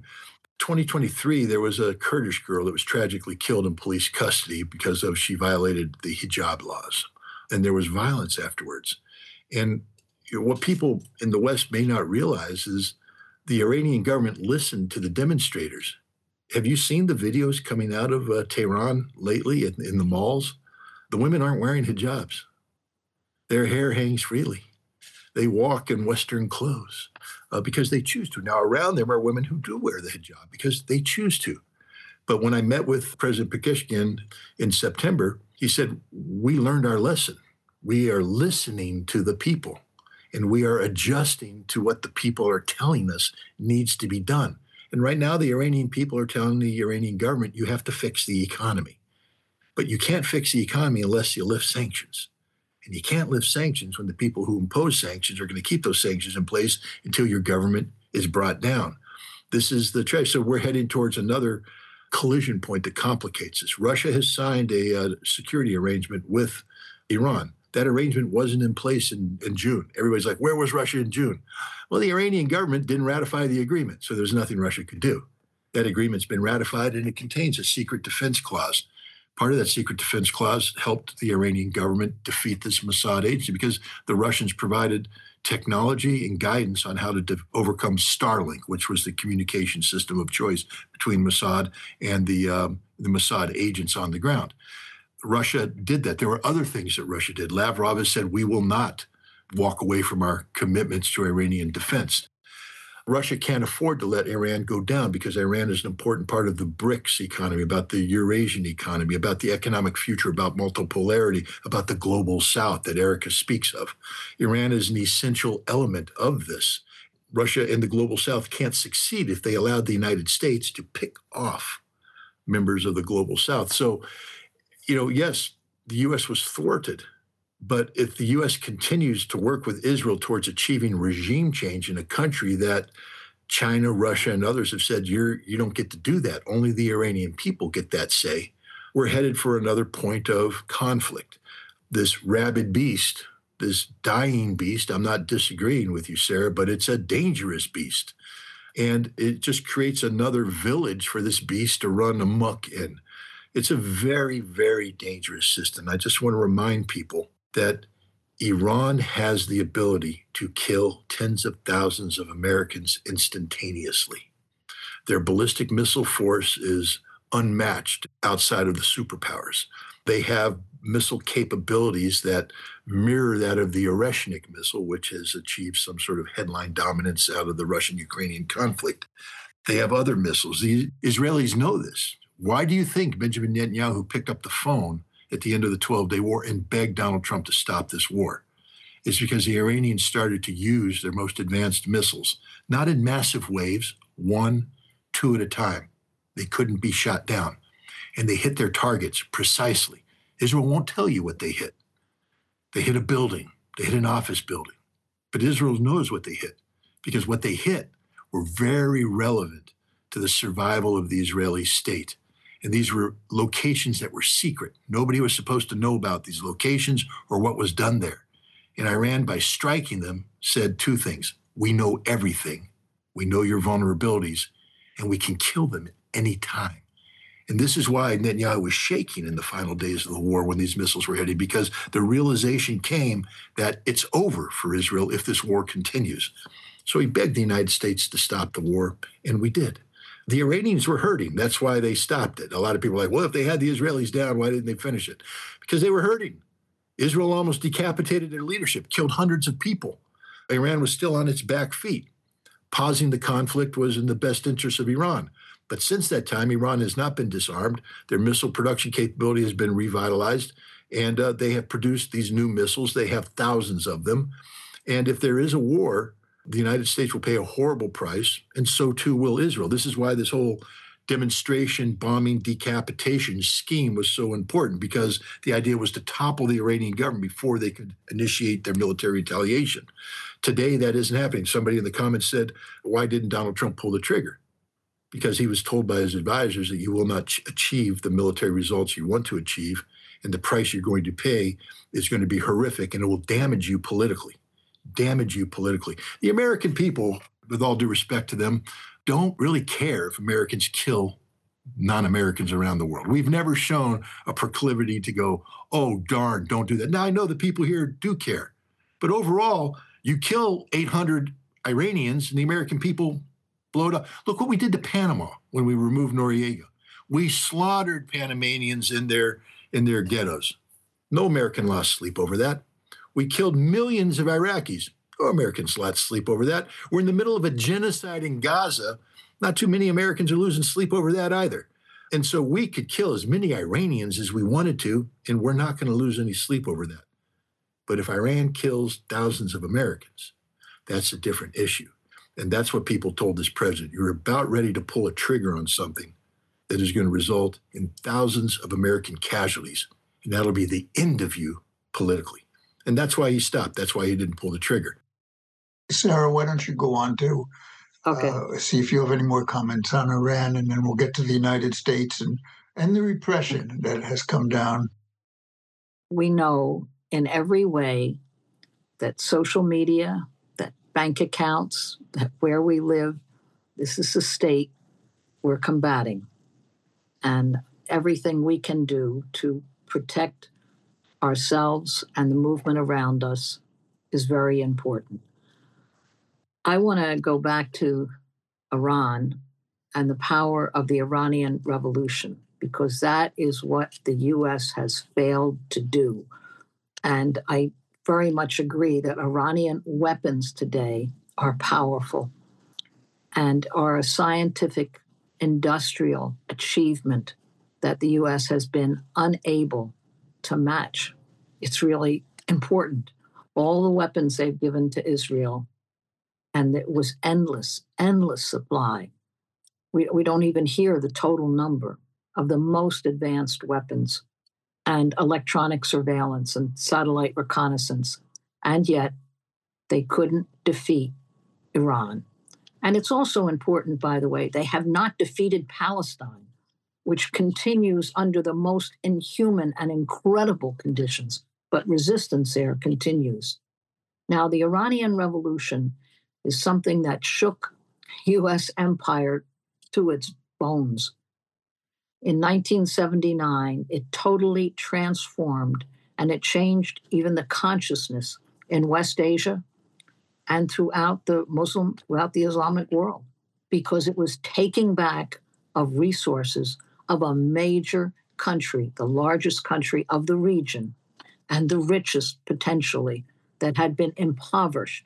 2023, there was a Kurdish girl that was tragically killed in police custody because she violated the hijab laws, and there was violence afterwards. And what people in the West may not realize is the Iranian government listened to the demonstrators. Have you seen the videos coming out of Tehran lately in the malls? The women aren't wearing hijabs. Their hair hangs freely. They walk in Western clothes because they choose to. Now, around them are women who do wear the hijab because they choose to. But when I met with President Pezeshkian in September, he said, we learned our lesson. We are listening to the people, and we are adjusting to what the people are telling us needs to be done. And right now, the Iranian people are telling the Iranian government, you have to fix the economy. But you can't fix the economy unless you lift sanctions. And you can't lift sanctions when the people who impose sanctions are going to keep those sanctions in place until your government is brought down. This is the trade. So we're heading towards another collision point that complicates this. Russia has signed a security arrangement with Iran. That arrangement wasn't in place in June. Everybody's like, where was Russia in June? Well, the Iranian government didn't ratify the agreement, so there's nothing Russia could do. That agreement's been ratified, and it contains a secret defense clause. Part of that secret defense clause helped the Iranian government defeat this Mossad agency because the Russians provided technology and guidance on how to overcome Starlink, which was the communication system of choice between Mossad and the Mossad agents on the ground. Russia did that. There were other things that Russia did. Lavrov has said, we will not walk away from our commitments to Iranian defense. Russia can't afford to let Iran go down because Iran is an important part of the BRICS economy, about the Eurasian economy, about the economic future, about multipolarity, about the global South that Erica speaks of. Iran is an essential element of this. Russia and the global South can't succeed if they allowed the United States to pick off members of the global South. So, yes, the U.S. was thwarted. But if the U.S. continues to work with Israel towards achieving regime change in a country that China, Russia, and others have said you don't get to do that. Only the Iranian people get that say. We're headed for another point of conflict. This rabid beast, this dying beast, I'm not disagreeing with you, Sarah, but it's a dangerous beast. And it just creates another village for this beast to run amok in. It's a very, very dangerous system. I just want to remind people that Iran has the ability to kill tens of thousands of Americans instantaneously. Their ballistic missile force is unmatched outside of the superpowers. They have missile capabilities that mirror that of the Oreshnik missile, which has achieved some sort of headline dominance out of the Russian-Ukrainian conflict. They have other missiles. The Israelis know this. Why do you think Benjamin Netanyahu picked up the phone at the end of the 12-day war and begged Donald Trump to stop this war? It's because the Iranians started to use their most advanced missiles, not in massive waves, 1, 2 at a time. They couldn't be shot down. And they hit their targets precisely. Israel won't tell you what they hit. They hit a building. They hit an office building. But Israel knows what they hit because what they hit were very relevant to the survival of the Israeli state. And these were locations that were secret. Nobody was supposed to know about these locations or what was done there. And Iran, by striking them, said two things. We know everything. We know your vulnerabilities, and we can kill them at any time. And this is why Netanyahu was shaking in the final days of the war when these missiles were hitting, because the realization came that it's over for Israel if this war continues. So he begged the United States to stop the war, and we did. The Iranians were hurting. That's why they stopped it. A lot of people are like, well, if they had the Israelis down, why didn't they finish it? Because they were hurting. Israel almost decapitated their leadership, killed hundreds of people. Iran was still on its back feet. Pausing the conflict was in the best interest of Iran. But since that time, Iran has not been disarmed. Their missile production capability has been revitalized, and they have produced these new missiles. They have thousands of them. And if there is a war, the United States will pay a horrible price, and so too will Israel. This is why this whole demonstration, bombing, decapitation scheme was so important, because the idea was to topple the Iranian government before they could initiate their military retaliation. Today, that isn't happening. Somebody in the comments said, why didn't Donald Trump pull the trigger? Because he was told by his advisors that you will not achieve the military results you want to achieve, and the price you're going to pay is going to be horrific, and it will damage you politically. The American people, with all due respect to them, don't really care if Americans kill non-Americans around the world. We've never shown a proclivity to go, oh, darn, don't do that. Now, I know the people here do care. But overall, you kill 800 Iranians and the American people blow it up. Look what we did to Panama when we removed Noriega. We slaughtered Panamanians in their ghettos. No American lost sleep over that. We killed millions of Iraqis. No Americans lost sleep over that. We're in the middle of a genocide in Gaza. Not too many Americans are losing sleep over that either. And so we could kill as many Iranians as we wanted to, and we're not going to lose any sleep over that. But if Iran kills thousands of Americans, that's a different issue. And that's what people told this president. You're about ready to pull a trigger on something that is going to result in thousands of American casualties. And that'll be the end of you politically. And that's why he stopped. That's why he didn't pull the trigger. Sarah, why don't you go on to see if you have any more comments on Iran, and then we'll get to the United States and the repression that has come down. We know in every way that social media, that bank accounts, that where we live, this is a state we're combating. And everything we can do to protect ourselves and the movement around us is very important. I want to go back to Iran and the power of the Iranian Revolution, because that is what the U.S. has failed to do. And I very much agree that Iranian weapons today are powerful and are a scientific, industrial achievement that the U.S. has been unable to match. It's really important. All the weapons they've given to Israel, and it was endless supply. We don't even hear the total number of the most advanced weapons and electronic surveillance and satellite reconnaissance. And yet they couldn't defeat Iran. And it's also important, by the way, they have not defeated Palestine, which continues under the most inhuman and incredible conditions, but resistance there continues. Now, the Iranian Revolution is something that shook U.S. empire to its bones. In 1979, it totally transformed and it changed even the consciousness in West Asia and throughout the Islamic world, because it was taking back of resources of a major country, the largest country of the region, and the richest potentially, that had been impoverished.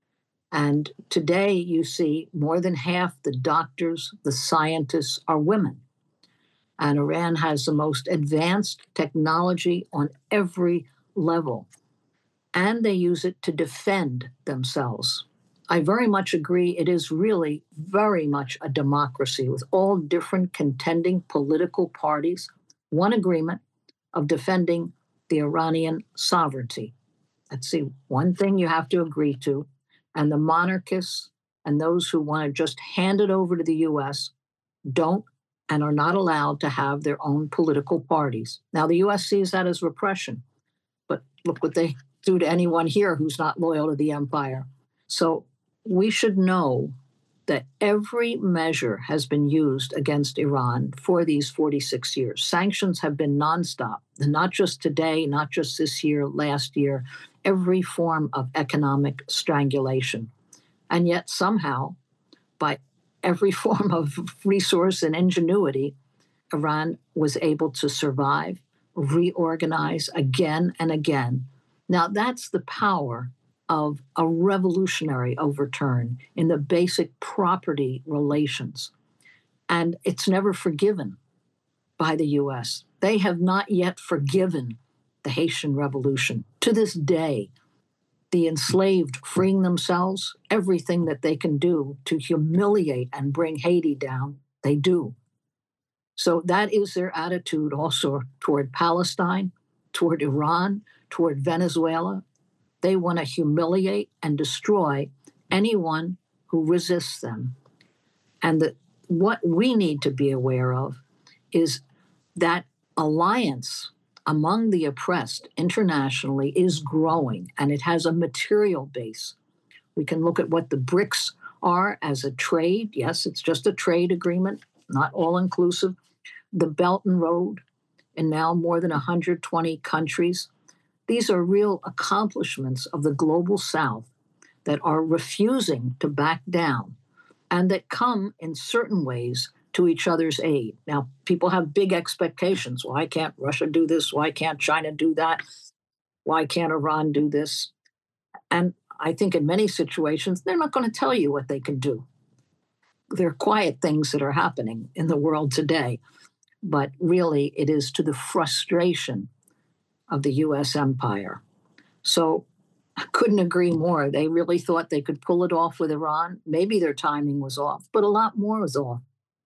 And today you see more than half the doctors, the scientists are women. And Iran has the most advanced technology on every level. And they use it to defend themselves. I very much agree. It is really very much a democracy with all different contending political parties, one agreement of defending the Iranian sovereignty. That's the one thing you have to agree to. And the monarchists and those who want to just hand it over to the U.S. don't and are not allowed to have their own political parties. Now, the U.S. sees that as repression, but look what they do to anyone here who's not loyal to the empire. So we should know that every measure has been used against Iran for these 46 years. Sanctions have been nonstop, not just today, not just this year, last year, every form of economic strangulation. And yet somehow, by every form of resource and ingenuity, Iran was able to survive, reorganize again and again. Now, that's the power of a revolutionary overturn in the basic property relations. And it's never forgiven by the US. They have not yet forgiven the Haitian Revolution. To this day, the enslaved freeing themselves, everything that they can do to humiliate and bring Haiti down, they do. So that is their attitude also toward Palestine, toward Iran, toward Venezuela. They want to humiliate and destroy anyone who resists them. And what we need to be aware of is that alliance among the oppressed internationally is growing, and it has a material base. We can look at what the BRICS are as a trade. Yes, it's just a trade agreement, not all inclusive. The Belt and Road in now more than 120 countries. These are real accomplishments of the global South that are refusing to back down and that come in certain ways to each other's aid. Now, people have big expectations. Why can't Russia do this? Why can't China do that? Why can't Iran do this? And I think in many situations, they're not going to tell you what they can do. They're quiet things that are happening in the world today. But really, it is to the frustration of the U.S. empire. So I couldn't agree more. They really thought they could pull it off with Iran. Maybe their timing was off, but a lot more was off.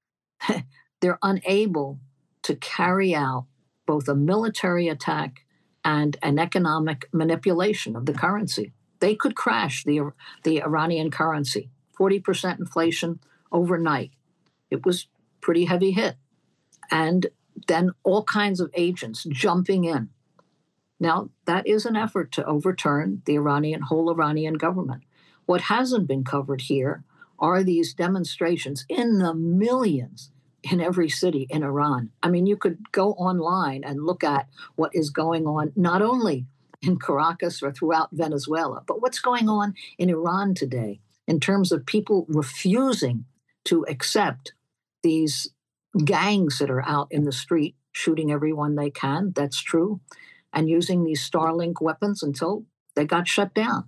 They're unable to carry out both a military attack and an economic manipulation of the currency. They could crash the Iranian currency, 40% inflation overnight. It was pretty heavy hit. And then all kinds of agents jumping in. Now, that is an effort to overturn the whole Iranian government. What hasn't been covered here are these demonstrations in the millions in every city in Iran. I mean, you could go online and look at what is going on, not only in Caracas or throughout Venezuela, but what's going on in Iran today in terms of people refusing to accept these gangs that are out in the street shooting everyone they can. That's true. And using these Starlink weapons until they got shut down.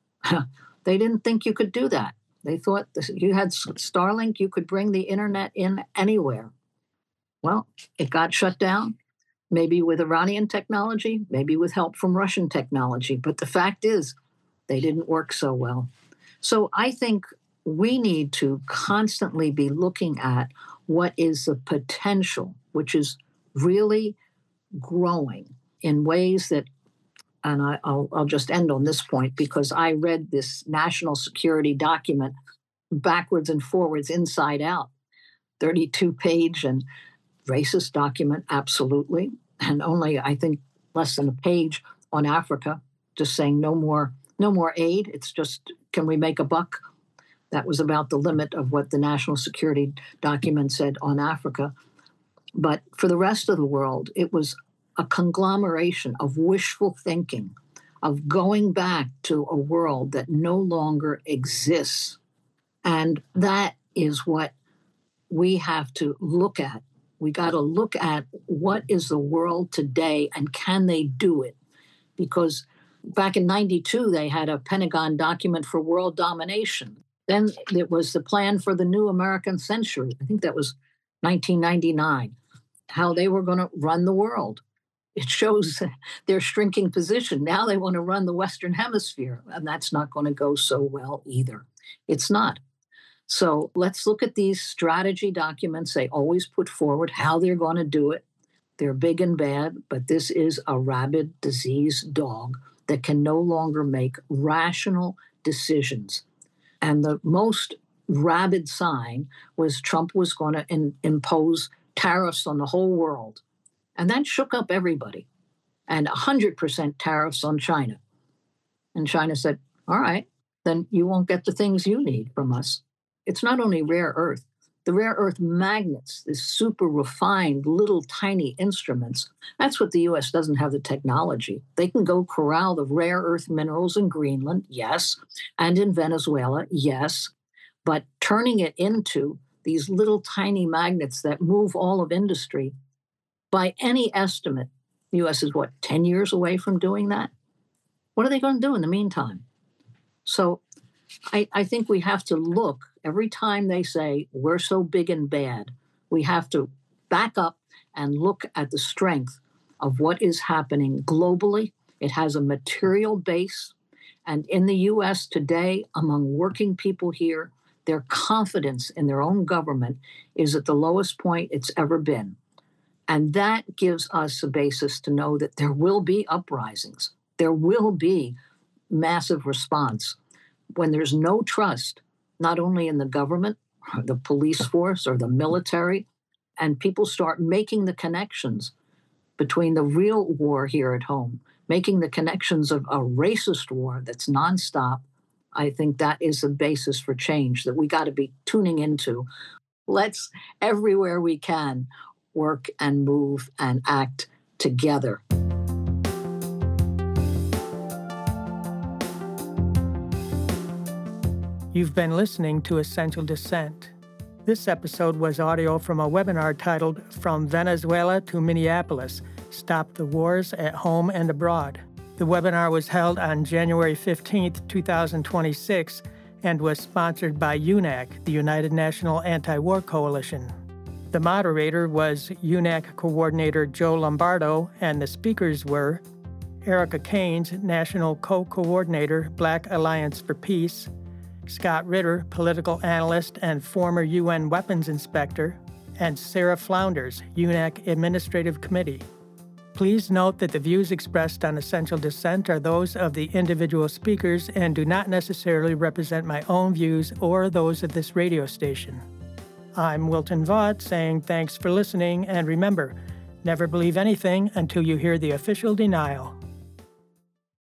They didn't think you could do that. They thought you had Starlink, you could bring the internet in anywhere. Well, it got shut down, maybe with Iranian technology, maybe with help from Russian technology. But the fact is, they didn't work so well. So I think we need to constantly be looking at what is the potential, which is really growing in ways that, and I'll just end on this point because I read this national security document backwards and forwards, inside out. 32-page and racist document, absolutely. And only, I think, less than a page on Africa, just saying no more aid. It's just, can we make a buck? That was about the limit of what the national security document said on Africa. But for the rest of the world, it was a conglomeration of wishful thinking, of going back to a world that no longer exists. And that is what we have to look at. We got to look at what is the world today and can they do it? Because back in 92, they had a Pentagon document for world domination. Then it was the plan for the new American century. I think that was 1999, how they were going to run the world. It shows their shrinking position. Now they want to run the Western Hemisphere, and that's not going to go so well either. It's not. So let's look at these strategy documents. They always put forward how they're going to do it. They're big and bad, but this is a rabid, diseased dog that can no longer make rational decisions. And the most rabid sign was Trump was going to impose tariffs on the whole world. And that shook up everybody. And 100% tariffs on China. And China said, all right, then you won't get the things you need from us. It's not only rare earth. The rare earth magnets, these super refined little tiny instruments, that's what the U.S. doesn't have the technology. They can go corral the rare earth minerals in Greenland, yes, and in Venezuela, yes, but turning it into these little tiny magnets that move all of industry, by any estimate, the U.S. is 10 years away from doing that? What are they going to do in the meantime? So I think we have to look, every time they say we're so big and bad, we have to back up and look at the strength of what is happening globally. It has a material base. And in the U.S. today, among working people here, their confidence in their own government is at the lowest point it's ever been. And that gives us a basis to know that there will be uprisings. There will be massive response. When there's no trust, not only in the government, the police force, or the military, and people start making the connections between the real war here at home, making the connections of a racist war that's nonstop, I think that is the basis for change that we got to be tuning into. Let's, everywhere we can, work and move and act together. You've been listening to Essential Dissent. This episode was audio from a webinar titled From Venezuela to Minneapolis, Stop the Wars at Home and Abroad. The webinar was held on January 15, 2026, and was sponsored by UNAC, the United National Anti-War Coalition. The moderator was UNAC Coordinator Joe Lombardo, and the speakers were Erica Keynes, National Co-Coordinator, Black Alliance for Peace, Scott Ritter, political analyst and former UN weapons inspector, and Sarah Flounders, UNAC Administrative Committee. Please note that the views expressed on Essential Dissent are those of the individual speakers and do not necessarily represent my own views or those of this radio station. I'm Wilton Vaught saying thanks for listening, and remember, never believe anything until you hear the official denial.